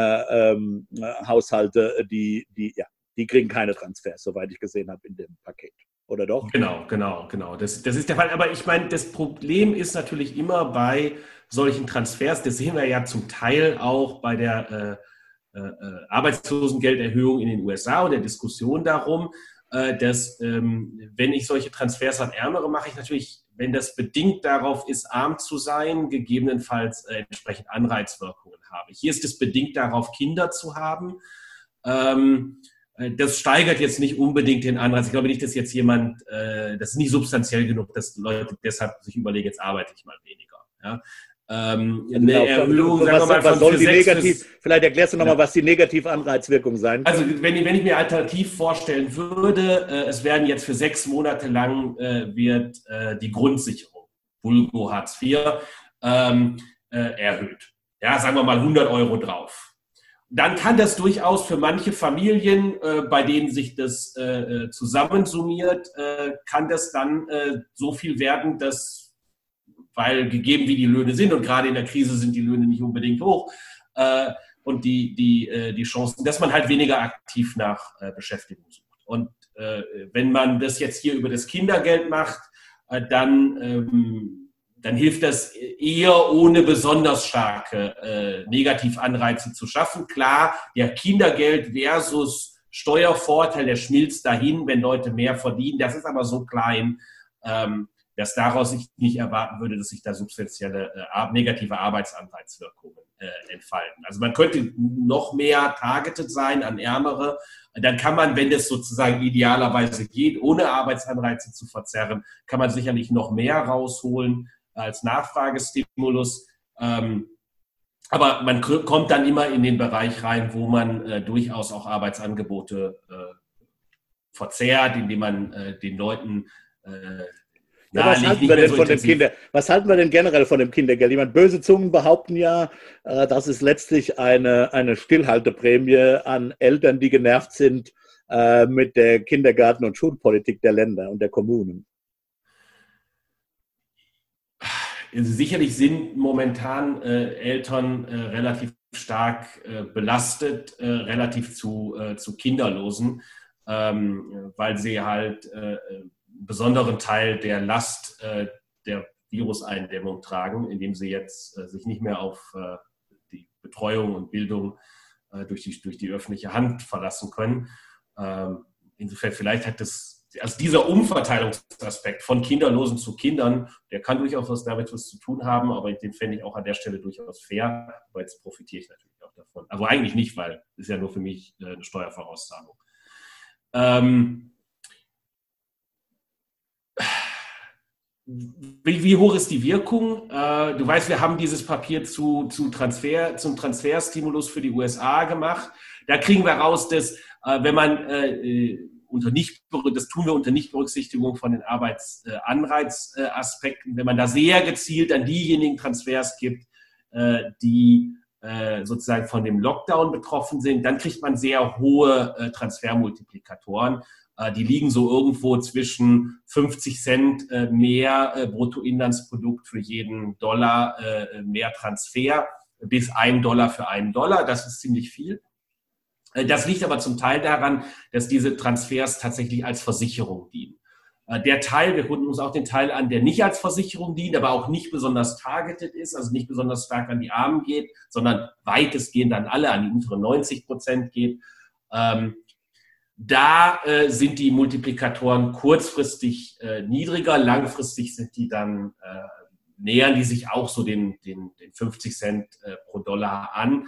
Haushalte, die kriegen keine Transfers, soweit ich gesehen habe in dem Paket. Oder doch? Genau. Das ist der Fall. Aber ich meine, das Problem ist natürlich immer bei solchen Transfers, das sehen wir ja zum Teil auch bei der Arbeitslosengelderhöhung in den USA und der Diskussion darum, dass wenn ich solche Transfers an Ärmere mache, ich natürlich, wenn das bedingt darauf ist, arm zu sein, gegebenenfalls entsprechend Anreizwirkungen habe. Hier ist es bedingt darauf, Kinder zu haben. Das steigert jetzt nicht unbedingt den Anreiz. Ich glaube nicht, dass jetzt jemand, das ist nicht substanziell genug, dass Leute deshalb sich überlegen, jetzt arbeite ich mal weniger. Ja? Eine Erhöhung, sagen wir mal, was soll die vielleicht erklärst du nochmal, was die negative Anreizwirkung sein kann. Also wenn ich mir alternativ vorstellen würde, es werden jetzt für 6 Monate lang wird die Grundsicherung, vulgo Hartz IV, erhöht. Ja, sagen wir mal 100 € drauf. Dann kann das durchaus für manche Familien, bei denen sich das zusammensummiert, kann das dann so viel werden, dass, weil gegeben wie die Löhne sind und gerade in der Krise sind die Löhne nicht unbedingt hoch und die Chancen, dass man halt weniger aktiv nach Beschäftigung sucht. Und wenn man das jetzt hier über das Kindergeld macht, dann hilft das eher, ohne besonders starke Negativanreize zu schaffen. Klar, der Kindergeld versus Steuervorteil, der schmilzt dahin, wenn Leute mehr verdienen. Das ist aber so klein, dass daraus ich nicht erwarten würde, dass sich da substanzielle negative Arbeitsanreizwirkungen entfalten. Also man könnte noch mehr targeted sein an Ärmere. Dann kann man, wenn das sozusagen idealerweise geht, ohne Arbeitsanreize zu verzerren, kann man sicherlich noch mehr rausholen als Nachfragestimulus. Aber man kommt dann immer in den Bereich rein, wo man durchaus auch Arbeitsangebote verzerrt, indem man den Leuten was halten wir denn generell von dem Kindergeld? Ich meine, böse Zungen behaupten ja, das ist letztlich eine Stillhalteprämie an Eltern, die genervt sind mit der Kindergarten- und Schulpolitik der Länder und der Kommunen. Sicherlich sind momentan Eltern relativ stark belastet, relativ zu Kinderlosen, weil sie halt einen besonderen Teil der Last der Viruseindämmung tragen, indem sie jetzt sich nicht mehr auf die Betreuung und Bildung durch die öffentliche Hand verlassen können. Insofern vielleicht hat also dieser Umverteilungsaspekt von Kinderlosen zu Kindern, der kann durchaus damit was zu tun haben, aber den fände ich auch an der Stelle durchaus fair, aber jetzt profitiere ich natürlich auch davon. Also eigentlich nicht, weil es ist ja nur für mich eine Steuervorauszahlung. Wie hoch ist die Wirkung? Du weißt, wir haben dieses Papier zum Transferstimulus für die USA gemacht. Da kriegen wir raus, dass wenn man das tun wir unter Nichtberücksichtigung von den Arbeitsanreizaspekten, wenn man da sehr gezielt an diejenigen Transfers gibt, die sozusagen von dem Lockdown betroffen sind, dann kriegt man sehr hohe Transfermultiplikatoren. Die liegen so irgendwo zwischen 50 Cent mehr Bruttoinlandsprodukt für jeden Dollar mehr Transfer bis $1 für $1. Das ist ziemlich viel. Das liegt aber zum Teil daran, dass diese Transfers tatsächlich als Versicherung dienen. Der Teil, wir gucken uns auch den Teil an, der nicht als Versicherung dient, aber auch nicht besonders targeted ist, also nicht besonders stark an die Armen geht, sondern weitestgehend an alle, an die unteren 90% geht. Da sind die Multiplikatoren kurzfristig niedriger, langfristig sind die dann, nähern die sich auch so den 50 Cent pro Dollar an.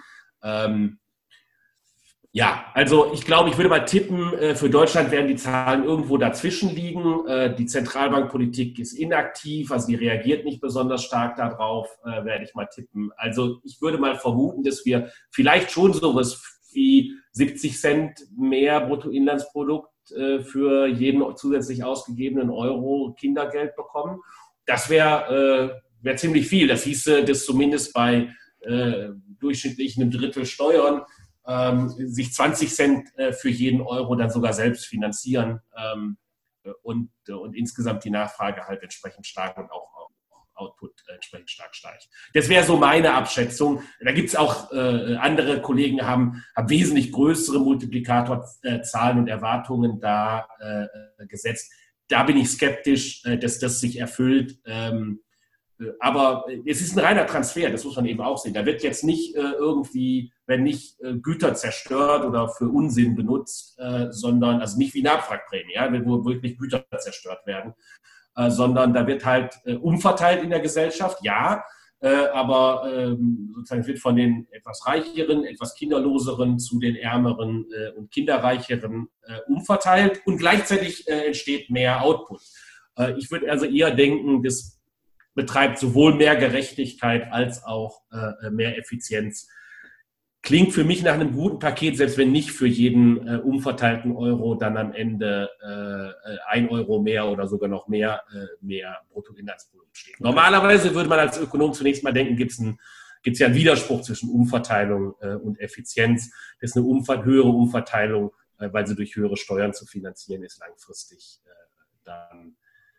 Ja, also ich glaube, ich würde mal tippen, für Deutschland werden die Zahlen irgendwo dazwischen liegen. Die Zentralbankpolitik ist inaktiv, also die reagiert nicht besonders stark darauf, werde ich mal tippen. Also ich würde mal vermuten, dass wir vielleicht schon sowas wie 70 Cent mehr Bruttoinlandsprodukt für jeden zusätzlich ausgegebenen Euro Kindergeld bekommen. Das wäre ziemlich viel. Das hieße, dass zumindest bei durchschnittlich einem Drittel Steuern sich 20 Cent für jeden Euro dann sogar selbst finanzieren und insgesamt die Nachfrage halt entsprechend stark und auch Output entsprechend stark steigt. Das wäre so meine Abschätzung. Da gibt es auch andere Kollegen, haben wesentlich größere Multiplikatorzahlen und Erwartungen da gesetzt. Da bin ich skeptisch, dass das sich erfüllt. Aber es ist ein reiner Transfer, das muss man eben auch sehen. Da wird jetzt nicht werden nicht Güter zerstört oder für Unsinn benutzt, sondern, also nicht wie Nabfragprämie, ja, wo wirklich Güter zerstört werden, sondern da wird halt umverteilt in der Gesellschaft, ja, aber sozusagen es wird von den etwas reicheren, etwas kinderloseren zu den ärmeren und kinderreicheren umverteilt und gleichzeitig entsteht mehr Output. Ich würde also eher denken, das betreibt sowohl mehr Gerechtigkeit als auch mehr Effizienz. Klingt für mich nach einem guten Paket, selbst wenn nicht für jeden umverteilten Euro dann am Ende 1 Euro mehr oder sogar noch mehr Bruttoinlandsprodukt steht. Normalerweise würde man als Ökonom zunächst mal denken, gibt's ja einen Widerspruch zwischen Umverteilung und Effizienz. Das ist eine höhere Umverteilung, weil sie durch höhere Steuern zu finanzieren ist, langfristig dann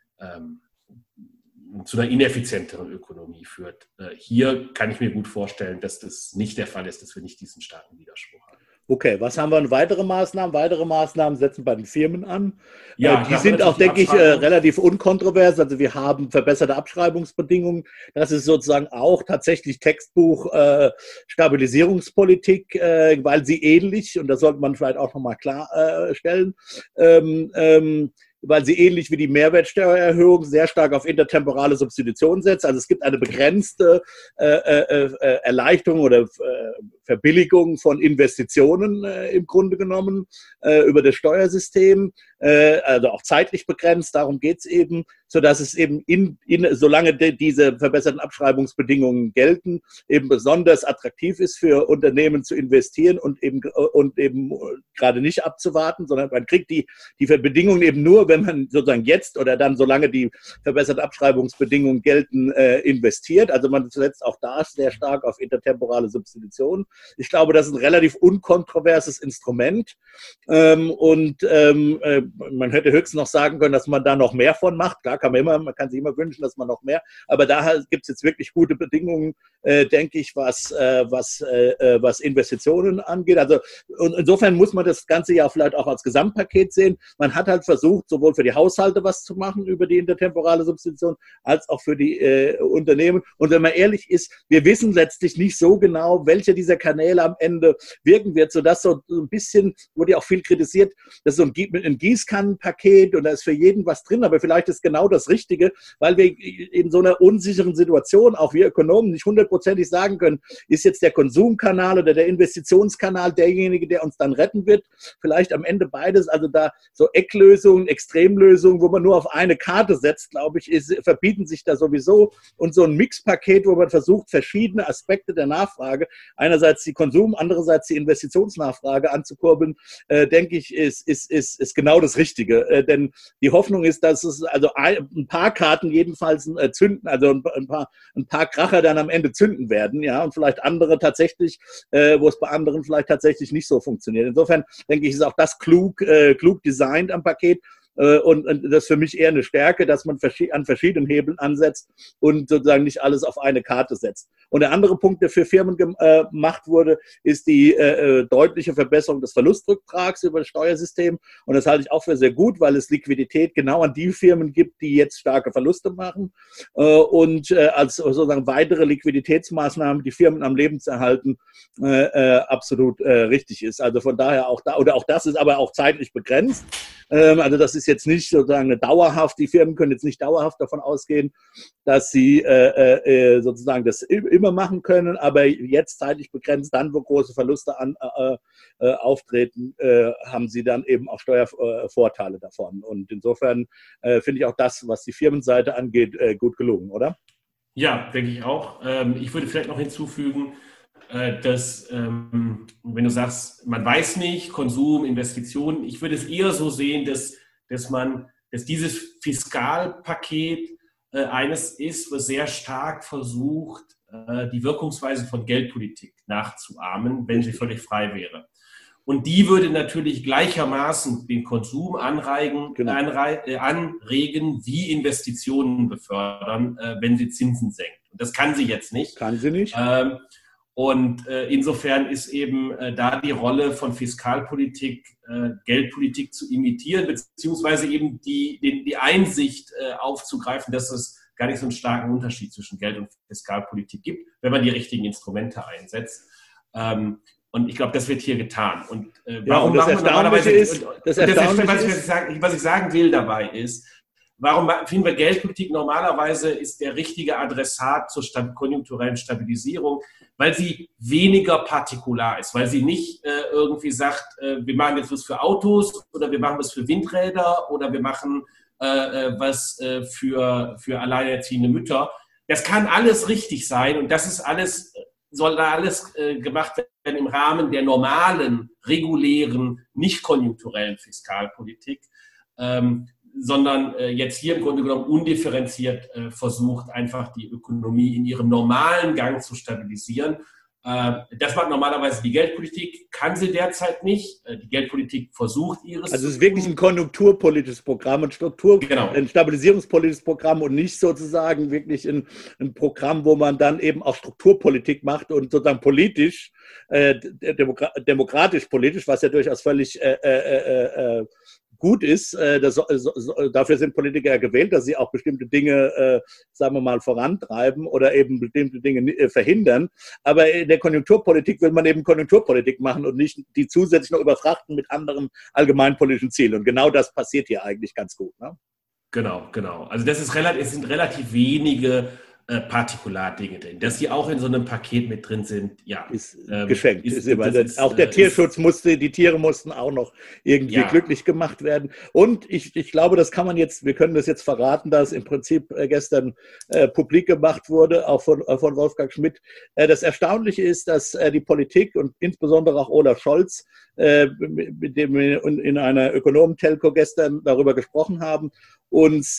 zu einer ineffizienteren Ökonomie führt. Hier kann ich mir gut vorstellen, dass das nicht der Fall ist, dass wir nicht diesen starken Widerspruch haben. Okay, was haben wir in weitere Maßnahmen? Weitere Maßnahmen setzen bei den Firmen an. Ja, die sind auch, denke ich, relativ unkontrovers. Also wir haben verbesserte Abschreibungsbedingungen. Das ist sozusagen auch tatsächlich Textbuch Stabilisierungspolitik, weil sie ähnlich, und das sollte man vielleicht auch nochmal klarstellen, weil sie ähnlich wie die Mehrwertsteuererhöhung sehr stark auf intertemporale Substitution setzt. Also es gibt eine begrenzte Erleichterung oder Verbilligung von Investitionen im Grunde genommen über das Steuersystem, also auch zeitlich begrenzt, darum geht es eben, sodass es eben solange diese verbesserten Abschreibungsbedingungen gelten, eben besonders attraktiv ist für Unternehmen zu investieren und eben gerade nicht abzuwarten, sondern man kriegt die Bedingungen eben nur, wenn man sozusagen jetzt oder dann, solange die verbesserten Abschreibungsbedingungen gelten, investiert. Also man setzt auch da sehr stark auf intertemporale Substitution. Ich glaube, das ist ein relativ unkontroverses Instrument und man hätte höchstens noch sagen können, dass man da noch mehr von macht. Klar, man kann sich immer wünschen, dass man noch mehr, aber da gibt es jetzt wirklich gute Bedingungen, denke ich, was Investitionen angeht. Also insofern muss man das Ganze ja vielleicht auch als Gesamtpaket sehen. Man hat halt versucht, sowohl für die Haushalte was zu machen über die intertemporale Substitution, als auch für die Unternehmen. Und wenn man ehrlich ist, wir wissen letztlich nicht so genau, welcher dieser Kanäle am Ende wirken wird, sodass so ein bisschen, wurde ja auch viel kritisiert, dass so ein Gießkannenpaket und da ist für jeden was drin, aber vielleicht ist genau das Richtige, weil wir in so einer unsicheren Situation, auch wir Ökonomen, nicht hundertprozentig sagen können, ist jetzt der Konsumkanal oder der Investitionskanal derjenige, der uns dann retten wird. Vielleicht am Ende beides, also da so Ecklösungen, Extremlösungen, wo man nur auf eine Karte setzt, glaube ich, verbieten sich da sowieso. Und so ein Mixpaket, wo man versucht, verschiedene Aspekte der Nachfrage, einerseits die Konsum, andererseits die Investitionsnachfrage anzukurbeln, denke ich, ist genau das Richtige. Denn die Hoffnung ist, dass es also ein paar Karten jedenfalls zünden, also ein paar Kracher dann am Ende zünden werden, ja, und vielleicht andere tatsächlich, wo es bei anderen vielleicht tatsächlich nicht so funktioniert. Insofern denke ich, ist auch das klug designt am Paket. Und das ist für mich eher eine Stärke, dass man an verschiedenen Hebeln ansetzt und sozusagen nicht alles auf eine Karte setzt. Und der andere Punkt, der für Firmen gemacht wurde, ist die deutliche Verbesserung des Verlustrücktrags über das Steuersystem. Und das halte ich auch für sehr gut, weil es Liquidität genau an die Firmen gibt, die jetzt starke Verluste machen. Und als sozusagen weitere Liquiditätsmaßnahmen, die Firmen am Leben zu erhalten, absolut richtig ist. Also von daher auch da, oder auch das ist aber auch zeitlich begrenzt. Also das ist jetzt nicht sozusagen eine dauerhaft, die Firmen können jetzt nicht dauerhaft davon ausgehen, dass sie sozusagen das immer machen können, aber jetzt zeitlich begrenzt, dann wo große Verluste auftreten, haben sie dann eben auch Steuervorteile davon. Und insofern finde ich auch das, was die Firmenseite angeht, gut gelungen, oder? Ja, denke ich auch. Ich würde vielleicht noch hinzufügen, dass, wenn du sagst, man weiß nicht, Konsum, Investitionen, ich würde es eher so sehen, dass dieses Fiskalpaket eines ist, was sehr stark versucht, die Wirkungsweise von Geldpolitik nachzuahmen, wenn sie völlig frei wäre. Und die würde natürlich gleichermaßen den Konsum anregen wie Investitionen befördern, wenn sie Zinsen senkt. Und das kann sie jetzt nicht. Kann sie nicht. Und insofern ist eben da die Rolle von Fiskalpolitik, Geldpolitik zu imitieren, beziehungsweise eben die Einsicht aufzugreifen, dass es gar nicht so einen starken Unterschied zwischen Geld- und Fiskalpolitik gibt, wenn man die richtigen Instrumente einsetzt. Und ich glaube, das wird hier getan. Und warum das machen wir normalerweise... was ich sagen will dabei ist, warum finden wir Geldpolitik normalerweise ist der richtige Adressat zur konjunkturellen Stabilisierung, weil sie weniger partikular ist, weil sie nicht irgendwie sagt, wir machen jetzt was für Autos oder wir machen was für Windräder oder wir machen was für alleinerziehende Mütter. Das kann alles richtig sein und das ist alles, soll da alles gemacht werden im Rahmen der normalen, regulären, nicht konjunkturellen Fiskalpolitik. Sondern jetzt hier im Grunde genommen undifferenziert versucht, einfach die Ökonomie in ihrem normalen Gang zu stabilisieren. Das macht normalerweise die Geldpolitik, kann sie derzeit nicht. Die Geldpolitik versucht ihres. Also es ist wirklich ein konjunkturpolitisches Programm, ein stabilisierungspolitisches Programm und nicht sozusagen wirklich ein Programm, wo man dann eben auch Strukturpolitik macht und sozusagen politisch, demokratisch politisch, was ja durchaus völlig gut ist. Dafür sind Politiker ja gewählt, dass sie auch bestimmte Dinge, sagen wir mal, vorantreiben oder eben bestimmte Dinge verhindern. Aber in der Konjunkturpolitik will man eben Konjunkturpolitik machen und nicht die zusätzlich noch überfrachten mit anderen allgemeinpolitischen Zielen. Und genau das passiert hier eigentlich ganz gut. Ne? Genau. Also es sind relativ wenige Partikulardinge drin. Dass die auch in so einem Paket mit drin sind, ja. Ist geschenkt. Auch der Tierschutz die Tiere mussten auch noch irgendwie glücklich gemacht werden. Und ich glaube, wir können das jetzt verraten, dass im Prinzip gestern publik gemacht wurde, auch von Wolfgang Schmidt. Das Erstaunliche ist, dass die Politik und insbesondere auch Olaf Scholz, mit dem wir in einer Ökonomen-Telco gestern darüber gesprochen haben, uns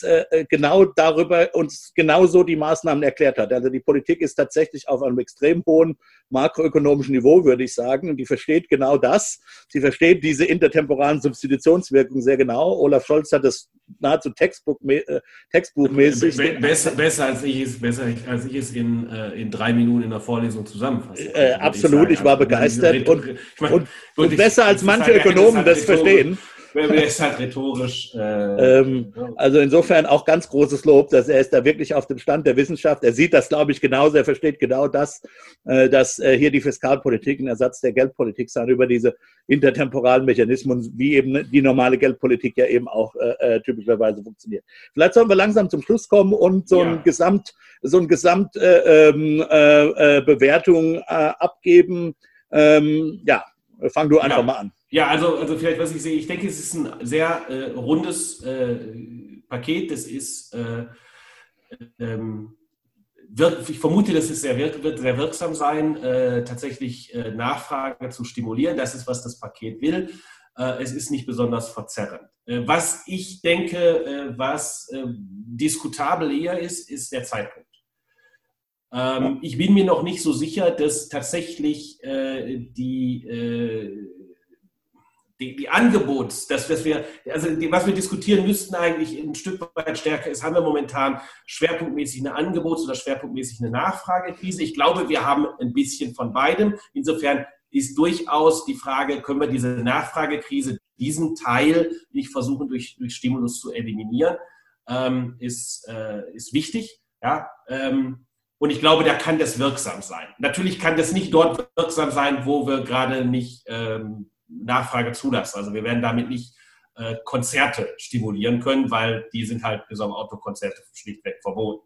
genauso die Maßnahmen erklärt hat. Also die Politik ist tatsächlich auf einem extrem hohen makroökonomischen Niveau, würde ich sagen, und die versteht genau das. Sie versteht diese intertemporalen Substitutionswirkungen sehr genau. Olaf Scholz hat das nahezu textbuchmäßig. Besser als ich es in 3 Minuten in der Vorlesung zusammenfasse. Absolut, ich war begeistert und besser als manche Ökonomen das verstehen. der ist halt rhetorisch. Also insofern auch ganz großes Lob, dass er ist da wirklich auf dem Stand der Wissenschaft. Er sieht das, glaube ich, genauso. Er versteht genau das, dass hier die Fiskalpolitik ein Ersatz der Geldpolitik sein über diese intertemporalen Mechanismen, wie eben die normale Geldpolitik ja eben auch typischerweise funktioniert. Vielleicht sollen wir langsam zum Schluss kommen und so ein Gesamtbewertung abgeben. Fang du einfach mal an. Ja, also vielleicht, was ich sehe, ich denke, es ist ein sehr rundes Paket. Das ist, ich vermute, dass es wird sehr wirksam sein, tatsächlich Nachfrage zu stimulieren. Das ist, was das Paket will. Es ist nicht besonders verzerrend. Was ich denke, was diskutabel eher ist der Zeitpunkt. Ich bin mir noch nicht so sicher, dass tatsächlich die Angebots, was wir diskutieren müssten eigentlich ein Stück weit stärker ist, haben wir momentan schwerpunktmäßig eine Angebots- oder schwerpunktmäßig eine Nachfragekrise. Ich glaube, wir haben ein bisschen von beidem. Insofern ist durchaus die Frage, können wir diese Nachfragekrise, diesen Teil nicht versuchen, durch Stimulus zu eliminieren, ist wichtig. Ja, und ich glaube, da kann das wirksam sein. Natürlich kann das nicht dort wirksam sein, wo wir gerade nicht Nachfrage zulassen. Also wir werden damit nicht Konzerte stimulieren können, weil die sind halt bis auf Autokonzerte schlichtweg verboten.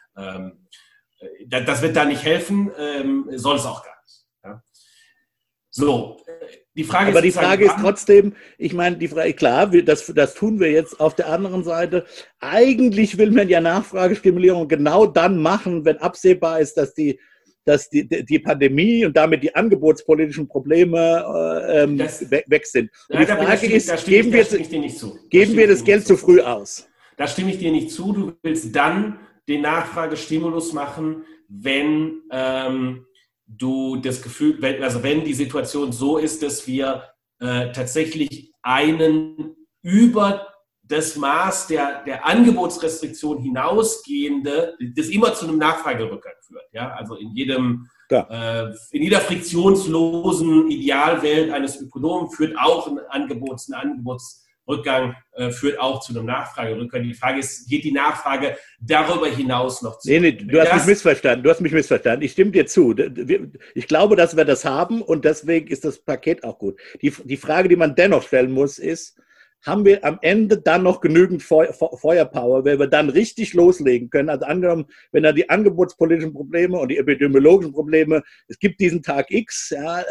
Das wird da nicht helfen, soll es auch gar nicht. Ja. So, die Frage aber die Frage ist trotzdem, ich meine, klar, das tun wir jetzt. Auf der anderen Seite, eigentlich will man ja Nachfragestimulierung genau dann machen, wenn absehbar ist, dass die Pandemie und damit die angebotspolitischen Probleme weg sind. Und die Frage ist, geben wir das Geld zu früh aus? Da stimme ich dir nicht zu. Du willst dann den Nachfragestimulus machen, wenn du das Gefühl, wenn die Situation so ist, dass wir tatsächlich einen über das Maß der Angebotsrestriktion hinausgehende, das immer zu einem Nachfragerückgang führt. Ja? Also in jeder friktionslosen Idealwelt eines Ökonomen führt auch ein Angebotsrückgang führt auch zu einem Nachfragerückgang. Die Frage ist, geht die Nachfrage darüber hinaus noch zu? Nee, du hast mich missverstanden. Ich stimme dir zu. Ich glaube, dass wir das haben und deswegen ist das Paket auch gut. Die Frage, die man dennoch stellen muss, ist, haben wir am Ende dann noch genügend Feuerpower, wenn wir dann richtig loslegen können? Also angenommen, wenn da die angebotspolitischen Probleme und die epidemiologischen Probleme, es gibt diesen Tag X, ja,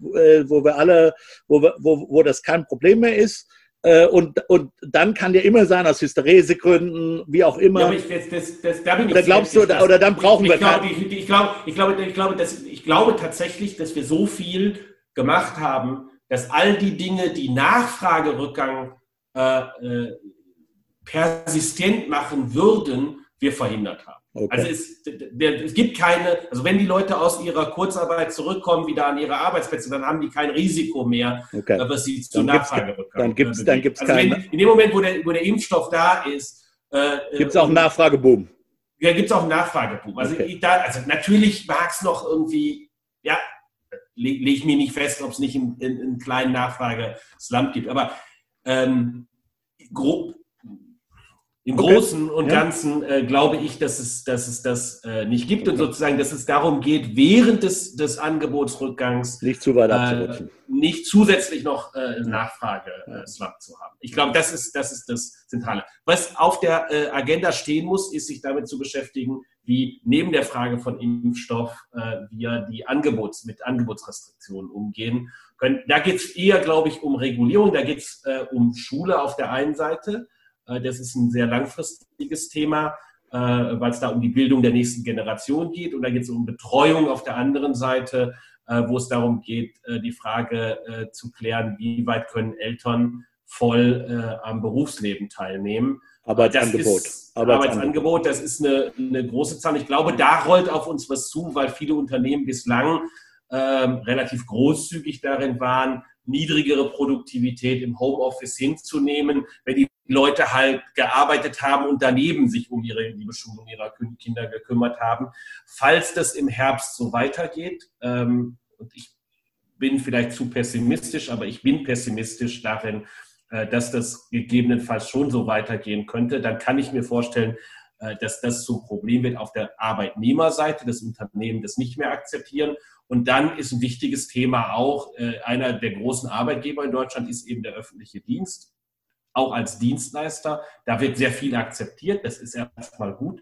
wo das kein Problem mehr ist. Und dann kann ja immer sein, aus Hysteresegründen, wie auch immer. Ja, oder dann brauchen wir Ich glaube tatsächlich, dass wir so viel gemacht haben, dass all die Dinge, die Nachfragerückgang persistent machen würden, wir verhindert haben. Okay. Also es gibt keine, also wenn die Leute aus ihrer Kurzarbeit zurückkommen, wieder an ihre Arbeitsplätze, dann haben die kein Risiko mehr, was sie zu Nachfragerückgang bewegt. Dann gibt's also in dem Moment, wo der Impfstoff da ist, gibt es auch einen Nachfrageboom. Ja, gibt es auch einen Nachfrageboom. Also, also natürlich mag es noch irgendwie, ja, lege ich mir nicht fest, ob es nicht einen kleinen Nachfrage-Slump gibt. Aber im Großen und Ganzen glaube ich, dass es das nicht gibt und sozusagen, dass es darum geht, während des Angebotsrückgangs nicht zu weit abzurutschen. Nicht zusätzlich noch Nachfrage-Slump zu haben. Ich glaube, das ist das Zentrale. Was auf der Agenda stehen muss, ist, sich damit zu beschäftigen, wie neben der Frage von Impfstoff wir mit Angebotsrestriktionen umgehen können. Da geht es eher, glaube ich, um Regulierung, da geht es um Schule auf der einen Seite. Das ist ein sehr langfristiges Thema, weil es da um die Bildung der nächsten Generation geht. Und da geht es um Betreuung auf der anderen Seite, wo es darum geht, die Frage zu klären, wie weit können Eltern voll am Berufsleben teilnehmen. Arbeitsangebot, das ist eine große Zahl. Ich glaube, da rollt auf uns was zu, weil viele Unternehmen bislang relativ großzügig darin waren, niedrigere Produktivität im Homeoffice hinzunehmen, wenn die Leute halt gearbeitet haben und daneben sich um die Beschulung ihrer Kinder gekümmert haben. Falls das im Herbst so weitergeht, und ich bin vielleicht zu pessimistisch, aber ich bin pessimistisch darin, dass das gegebenenfalls schon so weitergehen könnte, dann kann ich mir vorstellen, dass das zum Problem wird auf der Arbeitnehmerseite, das Unternehmen das nicht mehr akzeptieren. Und dann ist ein wichtiges Thema auch, einer der großen Arbeitgeber in Deutschland ist eben der öffentliche Dienst, auch als Dienstleister. Da wird sehr viel akzeptiert, das ist erstmal gut,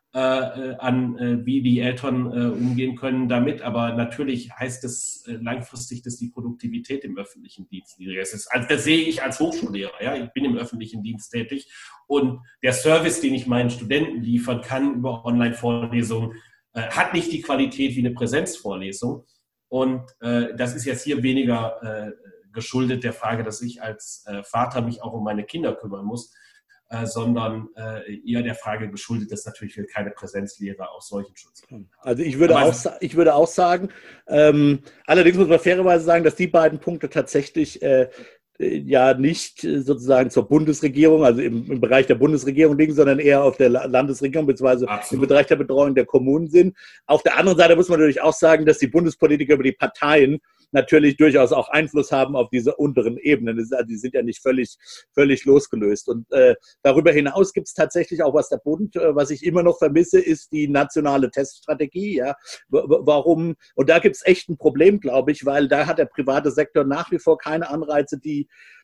wie die Eltern umgehen können damit. Aber natürlich heißt es langfristig, dass die Produktivität im öffentlichen Dienst niedriger ist. Also das sehe ich als Hochschullehrer. Ja? Ich bin im öffentlichen Dienst tätig und der Service, den ich meinen Studenten liefern kann über Online-Vorlesungen, hat nicht die Qualität wie eine Präsenzvorlesung. Und das ist jetzt hier weniger geschuldet der Frage, dass ich als Vater mich auch um meine Kinder kümmern muss, sondern eher der Frage geschuldet, dass natürlich wir keine Präsenzlehre aus solchen Schutzgründen haben. Also ich würde auch sagen, allerdings muss man fairerweise sagen, dass die beiden Punkte tatsächlich ja nicht sozusagen zur Bundesregierung, also im Bereich der Bundesregierung liegen, sondern eher auf der Landesregierung bzw. im Bereich der Betreuung der Kommunen sind. Auf der anderen Seite muss man natürlich auch sagen, dass die Bundespolitiker über die Parteien natürlich durchaus auch Einfluss haben auf diese unteren Ebenen. Die sind ja nicht völlig losgelöst. Und darüber hinaus gibt es tatsächlich auch was der Bund, was ich immer noch vermisse, ist die nationale Teststrategie. Ja. Warum? Und da gibt es echt ein Problem, glaube ich, weil da hat der private Sektor nach wie vor keine Anreize, die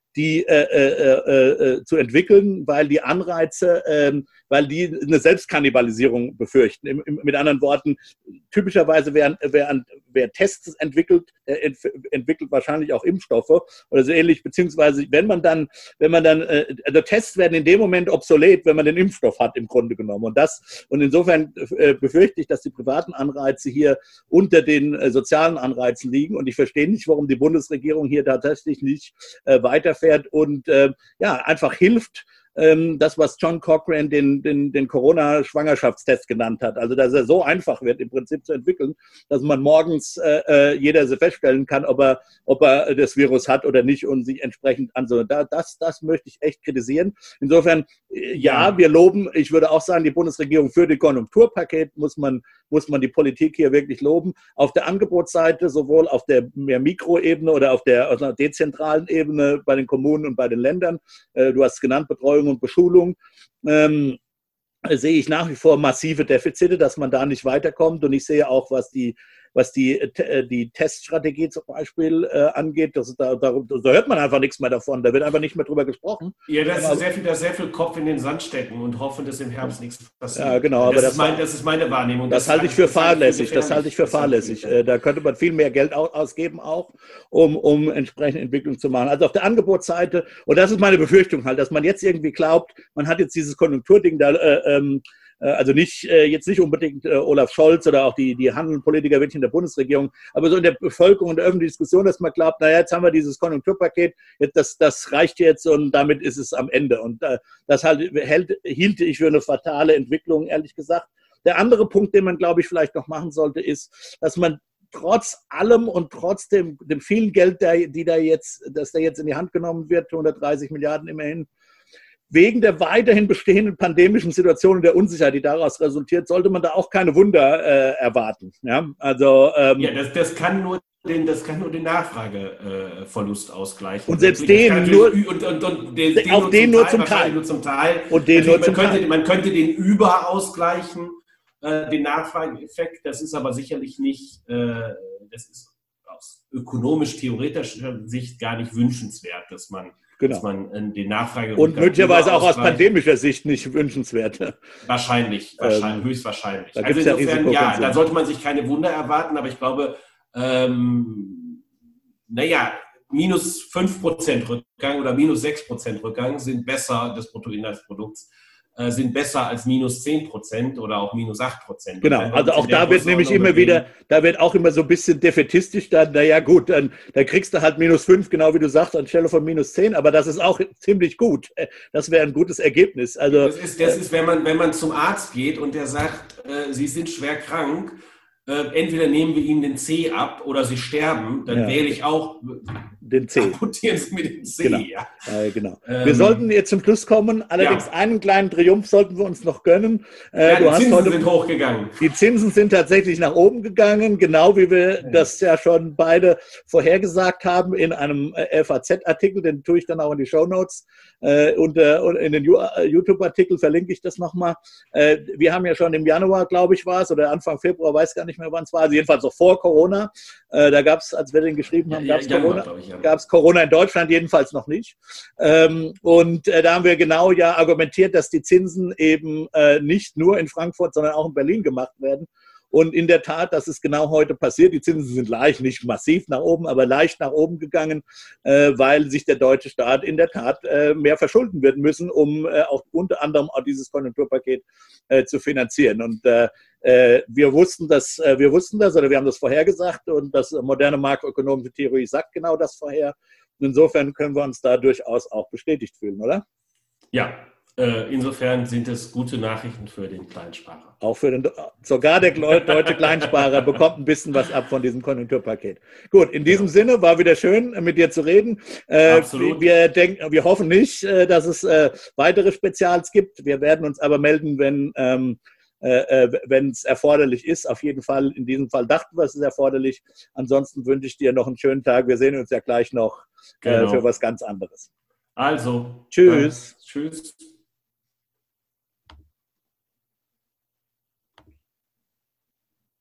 zu entwickeln, weil die Anreize, weil die eine Selbstkannibalisierung befürchten. Mit anderen Worten, typischerweise wer Tests entwickelt, entwickelt wahrscheinlich auch Impfstoffe oder so ähnlich, beziehungsweise wenn man dann, also Tests werden in dem Moment obsolet, wenn man den Impfstoff hat, im Grunde genommen. Und insofern befürchte ich, dass die privaten Anreize hier unter den sozialen Anreizen liegen. Und ich verstehe nicht, warum die Bundesregierung hier tatsächlich nicht weiterfährt und einfach hilft, das, was John Cochrane den Corona-Schwangerschaftstest genannt hat. Also, dass er so einfach wird, im Prinzip zu entwickeln, dass man morgens jeder feststellen kann, ob er das Virus hat oder nicht und sich entsprechend das möchte ich echt kritisieren. Insofern, wir loben, ich würde auch sagen, die Bundesregierung für das Konjunkturpaket muss man die Politik hier wirklich loben. Auf der Angebotsseite, sowohl auf der mehr Mikroebene oder auf der dezentralen Ebene bei den Kommunen und bei den Ländern, du hast es genannt, Betreuung und Beschulung, sehe ich nach wie vor massive Defizite, dass man da nicht weiterkommt. Und ich sehe auch, was die Teststrategie zum Beispiel angeht, da hört man einfach nichts mehr davon. Da wird einfach nicht mehr drüber gesprochen. Ja, das ist sehr viel Kopf in den Sand stecken und hoffen, dass im Herbst nichts passiert. Ja, genau. Aber das ist meine Wahrnehmung. Das halte ich für fahrlässig. Da könnte man viel mehr Geld ausgeben, auch um entsprechende Entwicklung zu machen. Also auf der Angebotsseite, und das ist meine Befürchtung halt, dass man jetzt irgendwie glaubt, man hat jetzt dieses Konjunkturding da, also jetzt nicht unbedingt Olaf Scholz oder auch die Handelpolitiker wirklich in der Bundesregierung, aber so in der Bevölkerung und der öffentlichen Diskussion, dass man glaubt, naja, jetzt haben wir dieses Konjunkturpaket, das reicht jetzt und damit ist es am Ende. Und das hielte ich für eine fatale Entwicklung, ehrlich gesagt. Der andere Punkt, den man, glaube ich, vielleicht noch machen sollte, ist, dass man trotz allem und trotz dem vielen Geld, das da jetzt in die Hand genommen wird, 130 Milliarden immerhin, wegen der weiterhin bestehenden pandemischen Situation und der Unsicherheit, die daraus resultiert, sollte man da auch keine Wunder erwarten. Ja, also das kann nur den Nachfrageverlust ausgleichen. Und selbst den nur zum Teil. Und den nur zum Teil. Man könnte den ausgleichen, den Nachfrageeffekt. Das ist aber sicherlich nicht, das ist aus ökonomisch-theoretischer Sicht gar nicht wünschenswert, dass man den Nachfrage... Und möglicherweise auch aus pandemischer Sicht nicht wünschenswert. Höchstwahrscheinlich. Also insofern, da sollte man sich keine Wunder erwarten, aber ich glaube, minus 5% Rückgang oder minus 6% Rückgang sind besser des Bruttoinlandsprodukts, sind besser als minus 10% oder auch minus 8%. Genau, also auch da wird nämlich immer wieder, da wird auch immer so ein bisschen defätistisch dann, naja gut, dann kriegst du halt minus 5, genau wie du sagst, anstelle von minus 10, aber das ist auch ziemlich gut. Das wäre ein gutes Ergebnis. Also, das ist wenn man zum Arzt geht und der sagt, Sie sind schwer krank, entweder nehmen wir ihnen den C ab oder sie sterben, dann wähle ich auch den C. Amputieren Sie mir den C. Genau. Ja. Genau. Wir sollten jetzt zum Schluss kommen. Allerdings einen kleinen Triumph sollten wir uns noch gönnen. Die Zinsen sind hochgegangen. Die Zinsen sind tatsächlich nach oben gegangen, genau wie wir das ja schon beide vorhergesagt haben in einem FAZ-Artikel, den tue ich dann auch in die Shownotes und in den YouTube-Artikel verlinke ich das nochmal. Wir haben ja schon im Januar, glaube ich, war es, oder Anfang Februar, weiß gar nicht mehr, wann es war, also jedenfalls noch vor Corona. Da gab es, als wir den geschrieben haben, gab es Corona in Deutschland jedenfalls noch nicht. Und da haben wir genau ja argumentiert, dass die Zinsen eben nicht nur in Frankfurt, sondern auch in Berlin gemacht werden. Und in der Tat, das ist genau heute passiert. Die Zinsen sind leicht, nicht massiv nach oben, aber leicht nach oben gegangen, weil sich der deutsche Staat in der Tat mehr verschulden wird müssen, um auch unter anderem auch dieses Konjunkturpaket zu finanzieren. Und wir wussten das, oder wir haben das vorhergesagt, und das moderne makroökonomische Theorie sagt genau das vorher. Insofern können wir uns da durchaus auch bestätigt fühlen, oder? Ja, insofern sind es gute Nachrichten für den Kleinsparer. Auch sogar der deutsche Kleinsparer bekommt ein bisschen was ab von diesem Konjunkturpaket. Gut, in diesem Sinne war wieder schön, mit dir zu reden. Absolut. Wir hoffen nicht, dass es weitere Spezials gibt. Wir werden uns aber melden, wenn es erforderlich ist. Auf jeden Fall, in diesem Fall dachten wir, es ist erforderlich. Ansonsten wünsche ich dir noch einen schönen Tag. Wir sehen uns ja gleich noch für was ganz anderes. Also. Tschüss. Tschüss.